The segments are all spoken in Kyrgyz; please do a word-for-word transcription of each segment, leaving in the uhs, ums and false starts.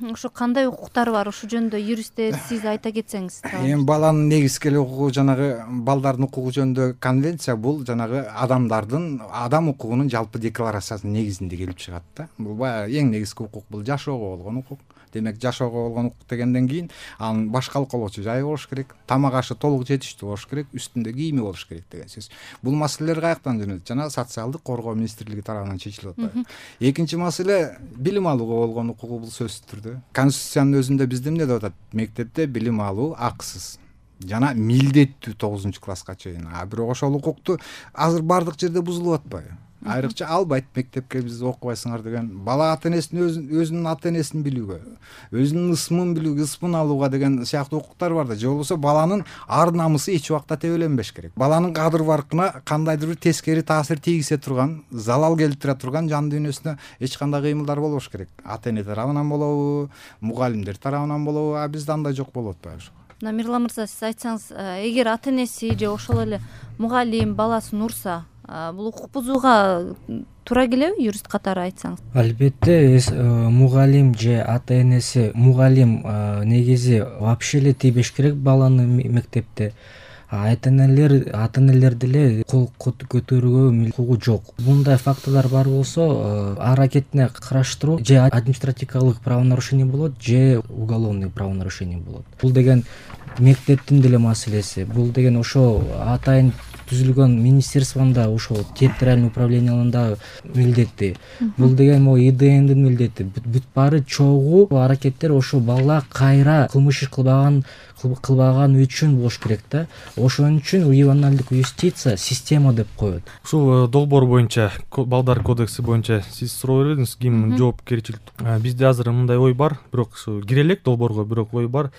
Ошо кандай укуктары бар, ошол жөнүндө юристтер сиз айта кетсеңиз. Эми баланын негизги эле укугу жанагы балдардын укугу жөнүндө конвенция бул жанагы адамдардын адам укугунун жалпы декларациясынын негизинде келип чыгат да. Бул баягы эң негизги укук, бул жашоого болгон укук. Демек жашоого болгон укук дегенден кийин анын баш калкалоочу жайы болуш керек, тамак ашы толук жетиштүү болуш керек, үстүндө кийими болуш керек деген сөз. Бул маселелер каяктан жөнөйт? Жана социалдык коргоо министрлиги тарабынан чечилип атат. Экинчи маселе билим алууга болгон укугу, бул сөзсүз түрдө. Конституциянын өзүндө бизде эмне деп атат? Мектепте билим алуу акысыз жана милдеттүү тогузунчу класска чейин. А бирок ошол укукту азыр бардык жерде бузулуп атпайбы? Айрыкча албайт мектепке биз окубайсыңар деген. Бала ата энесин өзүнүн ата энесин билүүгө, өзүнүн ысмын билүүгө, ысмын алууга деген сыяктуу укуктар бар да. Же болбосо баланын ар намысы эч убакта тебеленбеш керек. Баланын кадыр баркына кандайдыр бир тескери таасир тийгизе турган, залал келтире турган жан дүйнөсүнө эч кандай кыймылдар болбош керек. Ата эне тарабынан болобу, мугалимдер тарабынан болобу, а бизде андай жок болуп атпайбы ошо. Мирлан мырза, сиз айтсаңыз, эгер ата энеси же ошол эле мугалим баласын урса, бул укук бузууга туура келеби, юрист катары айтсаңыз? Албетте, мугалим же ата энеси, мугалим негизи вообще эле тийбеш керек баланы мектепте. Ата энелер, ата энелер деле кол көтөрүүгө укугу жок. Мындай фактылар бар болсо, аракетине караштыруу же административдик правонарушение болот, же уголовный правонарушение болот. Бул деген мектептин деле маселеси. Бул деген ошо атайын түзүлгөн министерствонда, ошол территориальный управленияларында милдети. Бул деген могу И Д Ндин милдети. Бүт баары чогуу аракеттер ошо бала кайра кылмыш иш кылбаган кылбаган үчүн болуш керек да. Ошон үчүн ювеналдык юстиция система деп коет. Ушул долбоор боюнча, балдар кодекси боюнча сиз суроо бердиңиз, ким жоопкерчилик? Бизде азыр мындай ой бар, бирок ушу кире элек долбоорго, бирок ой бар.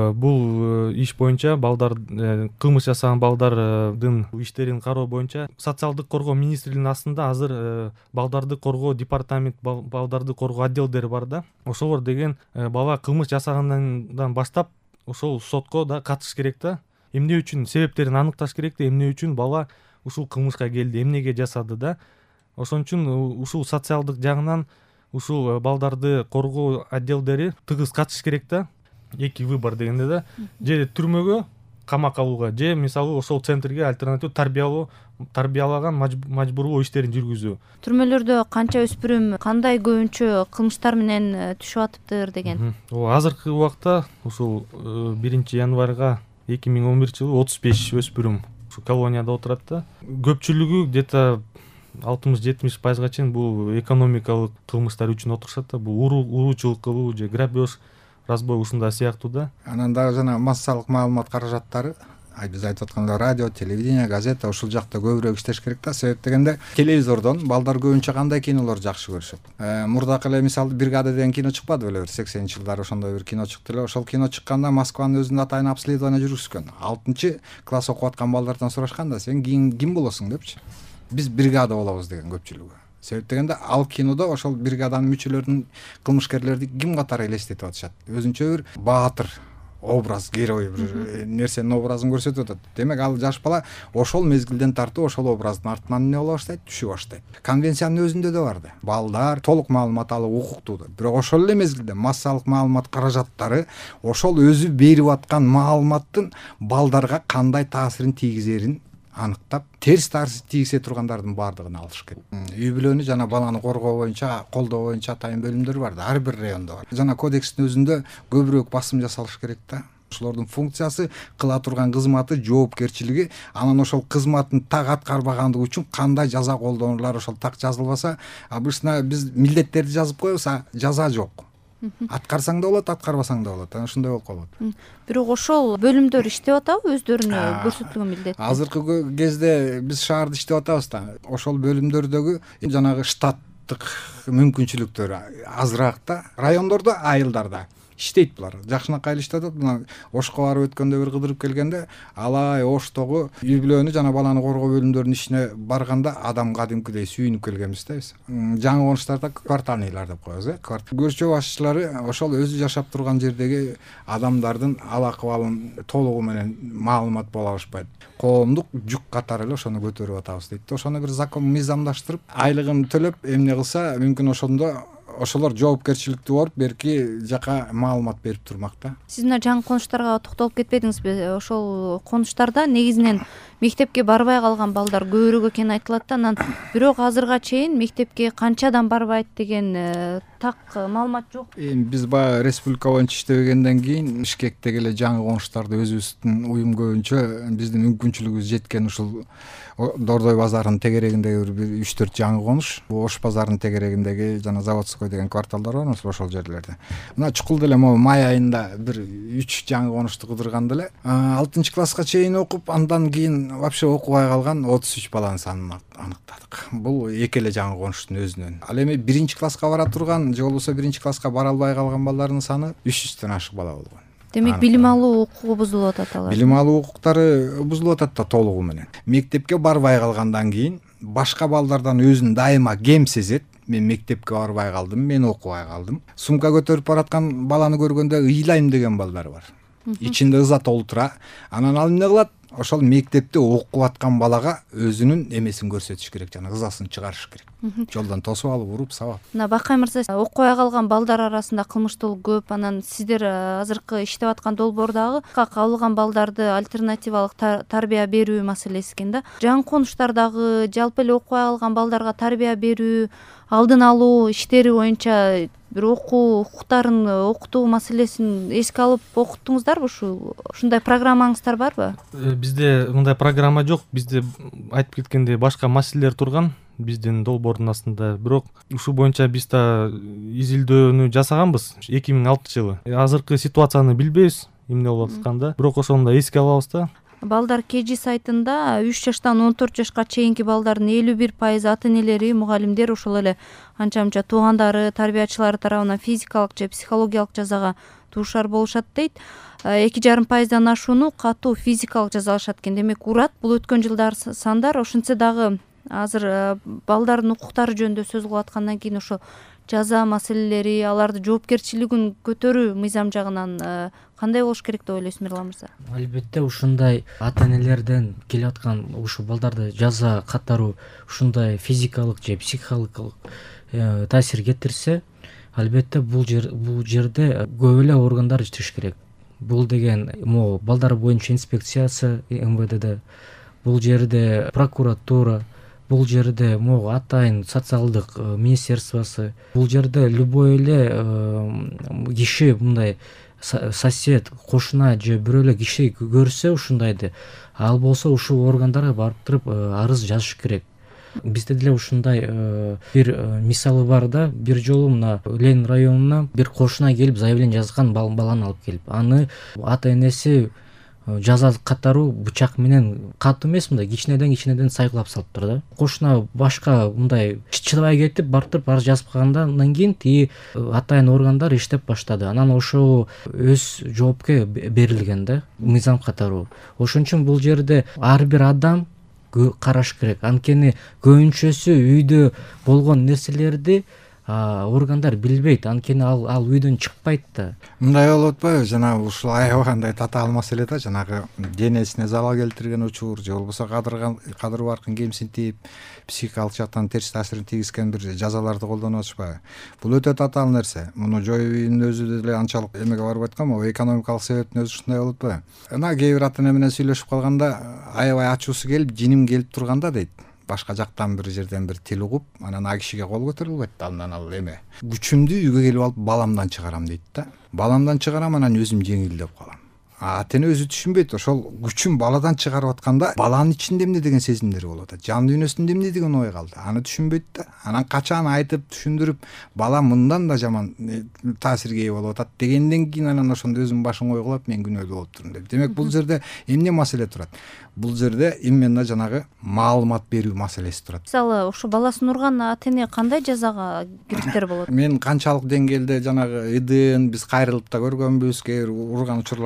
Бул иш боюнча балдар, кылмыш жасаган балдардын иштерин кароо боюнча социалдык коргоо министрлигинин астында азыр балдарды коргоо департамент, балдарды коргоо отделдери бар да. Ошолор деген бала кылмыш жасагандан баштап ошол сотко да катышыш керек да. Эмне үчүн себептерин аныкташ керек да, эмне үчүн бала ушул кылмышка келди, эмнеге жасады да. Ошон үчүн ушул социалдык жагынан ушул балдарды коргоо отделдери тыгыз катышыш керек да. Эки выбор дегенде да, же түрмөгө камак алууга, же мисалы ошол центрге альтернатив тарбиялоо, тарбиялаган мажбурлоо иштерин жүргүзүү. Түрмөлөрдө канча өспүрүм кандай көбүнчө кылмыштар менен түшүп атыптыр деген? Азыркы убакта ушул биринчи январга эки миң он биринчи жылы отуз беш өспүрүм ушу колонияда отурат да. Көпчүлүгү где-то алтымыш жетимиш пайызга чейин бул экономикалык кылмыштар үчүн отурушат да. Бул уруучулук кылуу же грабеж, разбой ушундай сыяктуу да. Анан дагы жана массалык маалымат каражаттары, биз айтып атканда радио, телевидение, газета ушул жакта көбүрөөк иштеш керек да. Себеп дегенде телевизордон балдар көбүнчө кандай кинолор жакшы көрүшөт. Мурдакы эле мисалы бригада деген кино чыкпады беле, сексенинчи жылдары ошондой бир кино чыкты эле. Ошол кино чыкканда Москванын өзүндө атайын обследование жүргүзгөн. алтынчы класс окуп аткан балдардан сурашканда, сен кийин ким болосуң депчи. Биз бригада болобуз деген көпчүлүгү. Себеп дегенде ал кинодо ошол бригаданын мүчөлөрүнүн кылмышкерлерди ким катары элестетип атышат. Өзүнчө бир баатыр образ, герой бир нерсенин образын көрсөтүп атат. Демек ал жаш бала ошол мезгилден тартып ошол образдын артынан эмне боло баштайт? Түшүп баштайт. Конвенциянын өзүндө да бар да. Балдар толук маалымат алуу укуктуу. Бирок ошол эле мезгилде массалык маалымат каражаттары ошол өзү берип аткан маалыматтын балдарга кандай таасирин тийгизерин аныктап, терс таасир тийгизе тургандардын баардыгын алыш керек. Үй бүлөнү жана баланы коргоо боюнча, колдоо боюнча атайын бөлүмдөр бар да, ар бир райондо бар. Жана кодекстин өзүндө көбүрөөк басым жасалыш керек да. Ошолордун функциясы, кыла турган кызматы, жоопкерчилиги, анан ошол кызматын так аткарбагандыгы үчүн кандай жаза колдонулар, ошол так жазылбаса, обычно биз милдеттерди жазып коебуз, а жаза жок. Аткарсаң да болот, аткарбасаң да болот. Анан ушундай болуп калат. Бирок ошол бөлүмдөр иштеп атабы, өздөрүнө көрсөтүлгөн милдет? Азыркы кезде биз шаарда иштеп атабыз да. Ошол бөлүмдөрдөгү жанагы штаттык мүмкүнчүлүктөр азыраак да. Райондордо, айылдарда иштейт булар. Жакшынакай эле иштеп атат. Мына Ошко барып өткөндө бир кыдырып келгенде, алай Оштогу үй бүлөнү жана баланы коргоо бөлүмдөрүнүн ишине барганда адам кадимкидей сүйүнүп келгенбиз да биз. Жаңы конуштарда квартальныйлар деп коебуз, э. Көрчө башчылары ошол өзү жашап турган жердеги адамдардын ал акыбалын толугу менен маалымат боло алышпайт. Коомдук жүк катары эле ошону көтөрүп атабыз дейт. Ошону бир закон мыйзамдаштырып, айлыгын төлөп эмне кылса, мүмкүн ошондо ошолор жоопкерчиликтүү болуп берки жака маалымат берип турмак да. Сиз мына жаңы конуштарга токтолуп кетпедиңизби? Ошол конуштарда негизинен мектепке барбай калган балдар көбүрөөк экени айтылат да, анан бирок азырга чейин мектепке канчадан барбайт деген так маалымат жок. Эми биз баягы республика боюнча иштебегенден кийин Бишкектеги эле жаңы конуштарды өзүбүздүн уюм көбүнчө биздин мүмкүнчүлүгүбүз жеткен ушул Дордой базарынын тегерегиндеги бир үч төрт жаңы конуш, Ош базарынын тегерегиндеги жана Заводской деген кварталдар бар эмеспи, ошол жерлерде. Мына чукулда эле могу май айында бир үч жаңы конушту кыдырганда эле алтынчы класска чейин окуп, андан кийин вообще окубай калган отуз үч баланын санын аныктадык. Бул эки эле жаңы конуштун өзүнөн. Ал эми биринчи класска бара турган же болбосо биринчи класска бара албай калган балдардын саны үч жүздөн ашык бала болгон. Демек билим алуу укугу бузулуп атат алар. Билим алуу укуктары бузулуп атат да толугу менен. Мектепке барбай калгандан кийин башка балдардан өзүн дайыма кем сезет. Мен мектепке барбай калдым, мен окубай калдым. Сумка көтөрүп бараткан баланы көргөндө ыйлайм деген балдар бар. Ичинде ыза толтура. Анан ал эмне кылат? Ошол мектепте окуп аткан балага өзүнүн эмесин көрсөтүш керек, жана ызасын чыгарыш керек. Жолдон тосуп алып, уруп, сабап. Мына Бакай мырза, окубай калган балдар арасында кылмыштуулук көп. Анан сиздер азыркы иштеп аткан долбоордагы кабылган балдарды альтернативалык тарбия берүү маселеси экен да. Жаңы конуштардагы жалпы эле окубай калган балдарга тарбия берүү, алдын алуу иштери боюнча бир окуу укуктарын окутуу маселесин эске алып окуттуңуздарбы? Ушул ушундай программаңыздар барбы? Бизде мындай программа жок. Бизде айтып кеткендей башка маселелер турган биздин долбоордун астында. Бирок ушул боюнча биз да изилдөөнү жасаганбыз эки миң алтынчы жылы. Азыркы ситуацияны билбейбиз, эмне болуп атканда. Бирок ошону да эске алабыз да. Балдар Кежи сайтында үч жаштан он төрт жашка чейинки балдардын элүү бир пайызы ата энелери, мугалимдер, ошол эле анча-мынча туугандары, тарбиячылары тарабынан физикалык же психологиялык жазага дуушар болушат дейт. эки жарым пайыздан ашууну катуу физикалык жазалашат экен. Демек урат. Бул өткөн жылдар сандар. Ошентсе дагы азыр балдардын укуктары жөнүндө сөз кылып аткандан кийин ошо жаза маселелери, аларды жоопкерчилигин көтөрүү мыйзам жагынан кандай болуш керек деп ойлойсуз, Мирлан мырза? Албетте ушундай ата энелерден келип аткан ушул балдарды жаза катаруу ушундай физикалык же психологиялык таасир кетирсе, албетте бул жер бул жерде көп эле органдар иштеш керек. Бул деген могу балдар боюнча инспекциясы эм вэ дэ, бул жерде прокуратура, бул жерде могу атайын социалдык министерствосы, бул жерде любой эле киши мындай сосед, кошуна же бирөө эле киши көрсө ушундайды, ал болсо ушул органдарга барып туруп арыз жазыш керек. Бизде деле ушундай бир мисалы бар да. Бир жолу мына Ленин районуна бир кошуна келип заявление жазган баланы алып келип, аны ата энеси жаза катаруу бычак менен катуу эмес, мындай кичинеден кичинеден сайкылап салыптыр да. Кошуна башка мындай чыдабай кетип барып туруп арыз жазып калгандан кийин тиги атайын органдар иштеп баштады. Анан ошо өз жоопке берилген да, мыйзам катаруу. Ошон үчүн бул жерде ар бир адам караш керек. Анткени көбүнчөсү үйдө болгон нерселерди органдар билбейт. Анткени ал ал үйдөн чыкпайт да. Мындай болуп атпайбы? Жанагы ушул аябагандай татаал маселе да, жанагы денесине залал келтирген учур же болбосо кадырган кадыр баркын кемсинтип, психикалык жактан терс таасирин тийгизген бир жазаларды колдонуп атышпайбы? Бул өтө татаал нерсе. Муну жоюунун өзү деле анчалык эмеге барбай аткан, могу экономикалык себептин өзү ушундай болуп атпайбы? Ана кээ бир ата эне менен сүйлөшүп калганда аябай ачуусу келип, жиним келип турганда дейт, башка жактан бир жерден бир тил угуп, анан а кишиге кол көтөрүлбөйт да. Андан ал эме күчүмдү үйгө келип алып баламдан чыгарам дейт да. Баламдан чыгарам, анан өзүм жеңилдеп калам. Ата эне өзү түшүнбөйт. Ошол күчүн баладан чыгарып атканда баланын ичинде эмне деген сезимдер болуп атат, жан дүйнөсүндө эмне деген ой калды, аны түшүнбөйт да. Анан качан айтып түшүндүрүп, бала мындан да жаман таасирге ээ болуп атат дегенден кийин анан ошондо өзүм башың ойгулап, мен күнөөлүү болуп турмун деп. Демек бул жерде эмне маселе турат? Бул жерде именно жанагы маалымат берүү маселеси турат. Мисалы, ошо баласын урган ата эне кандай жазага кириптер болот? Мен канчалык деңгээлде жанагы ыдын биз кайрылып да көргөнбүз, кээ бир урган учурларда.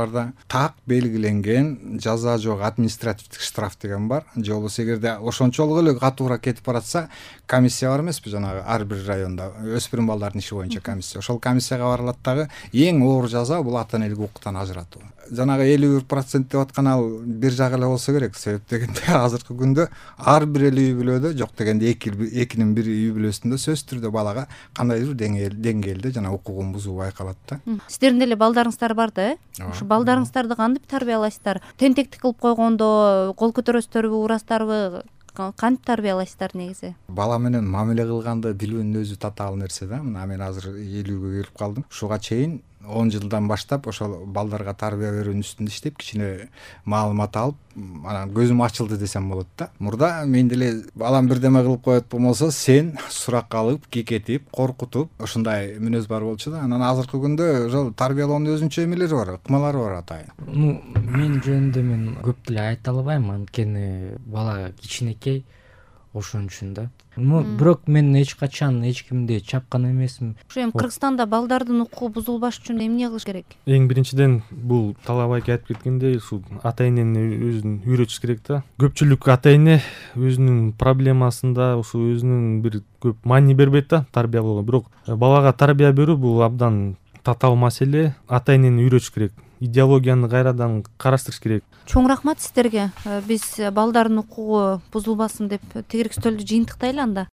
так белгиленген жаза жок административдик штраф деген бар, же болбосо эгерде ошончолук эле катуураак кетип баратса комиссия бар эмеспи, жанагы ар бир районда өспүрүм балдардын иши боюнча комиссия, ошол комиссияга барылат дагы. Эң оор жаза бул ата энелик укуктан ажыратуу. Жанагы элүү бир процент деп аткан ал бир жак эле болсо керек, себеп дегенде азыркы күндө ар бир эле үй бүлөдө, жок дегенде экинин бири үй бүлөсүндө сөзсүз түрдө балага кандайдыр деңгээлде жана укугун бузуу байкалат да. Сиздердин деле балдарыңыздар бар да, э? Ушу балдарыңыздарды кантип тарбиялайсыздар? Тентектик кылып койгондо кол көтөрөсүздөрбү, урасыздарбы? Кантип тарбиялайсыздар негизи? Бала менен мамиле кылганды билүүнүн өзү татаал нерсе да. Мына мен азыр элүүгө келип калдым. Ушуга чейин он жылдан баштап ошол балдарга тарбия берүүнүн үстүндө иштеп, кичине маалымат алып, анан көзүм ачылды десем болот да. Мурда мен деле балам бирдеме кылып коет болмосо, сен сурак алып, кекетип, коркутуп, ошондой мүнөз бар болчу да. Анан азыркы күндө ошол тарбиялоонун өзүнчө эмелери бар, ыкмалары бар атайын. Ну, мен жөнүндө мен көп деле айта албайм, анткени бала кичинекей, ошон үчүн да. Ну, бирок мен эч качан эч кимди чапкан эмесмин. Ушу эми Кыргызстанда балдардын укугу бузулбаш үчүн эмне кылыш керек? Эң биринчиден бул Талабайга айтып кеткендей, ушул ата энени өзүн үйрөтүш керек да. Көпчүлүк ата эне өзүнүн проблемасында ушу өзүнүн бир көп маани бербейт да тарбиялоого. Бирок балага тарбия берүү бул абдан татаал маселе. Ата энени үйрөтүш керек. Идеологияны кайрадан караштырыш керек. Чоң рахмат сиздерге. Биз балдардын укугу бузулбасын деп тегерек стөлдү жыйынтыктайлы анда.